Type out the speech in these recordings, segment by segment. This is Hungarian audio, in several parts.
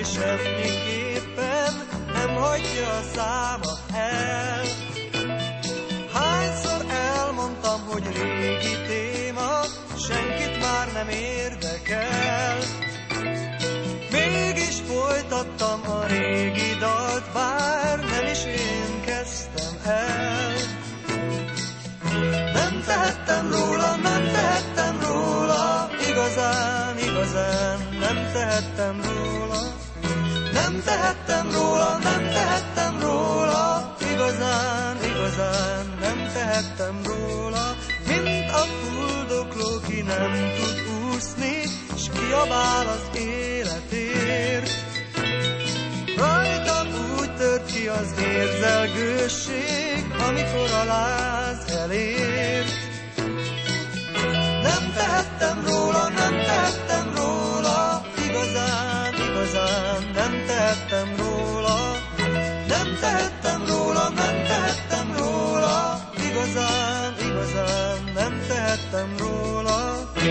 semmiképpen nem hagyja a száma el. Hányszor elmondtam, hogy régi téma, senkit már nem érdekel. Mégis folytattam a régi dalt, bár nem is én kezdtem el. Nem tehettem róla, nem tehettem róla, igazán, igazán nem tehettem róla. Nem tehettem róla, nem tehettem róla, igazán, igazán nem tehettem róla. Mint a fuldokló, ki nem tud úszni, s kiabál az életért. Rajtam úgy tört ki az érzelgőség, amikor a láz elér. Nem tehettem róla, nem tehettem róla, igazán, igazán nem tehettem róla. Nem tehettem róla, nem tehettem róla, igazán, igazán nem tehettem róla.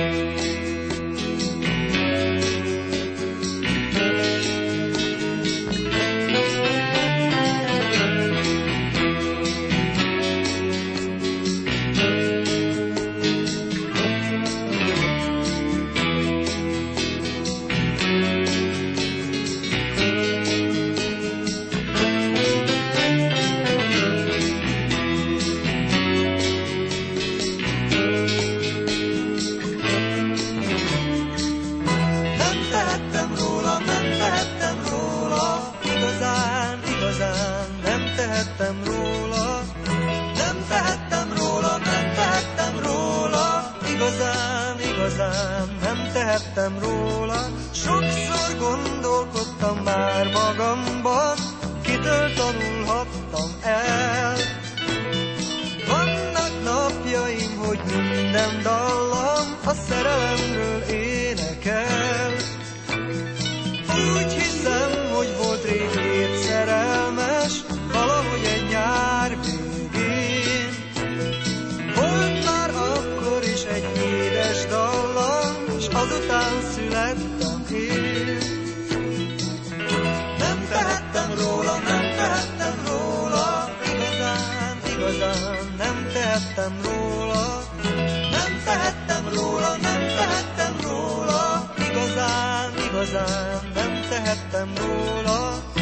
Nem tehettem róla, sokszor gondolkodtam már magamban, kitől tanulhattam el. Vannak napjaim, hogy minden dallam a szerelemről énekel. Úgy hiszem, hogy volt rég két szerelmes, valahogy egy nyár végén. Volt már akkor is egy édes dallam, s azután születtem én. Nem tehettem róla, nem tehettem róla, igazán, igazán nem tehettem róla. Nem tehettem róla, nem tehettem róla, igazán, igazán nem tehettem róla.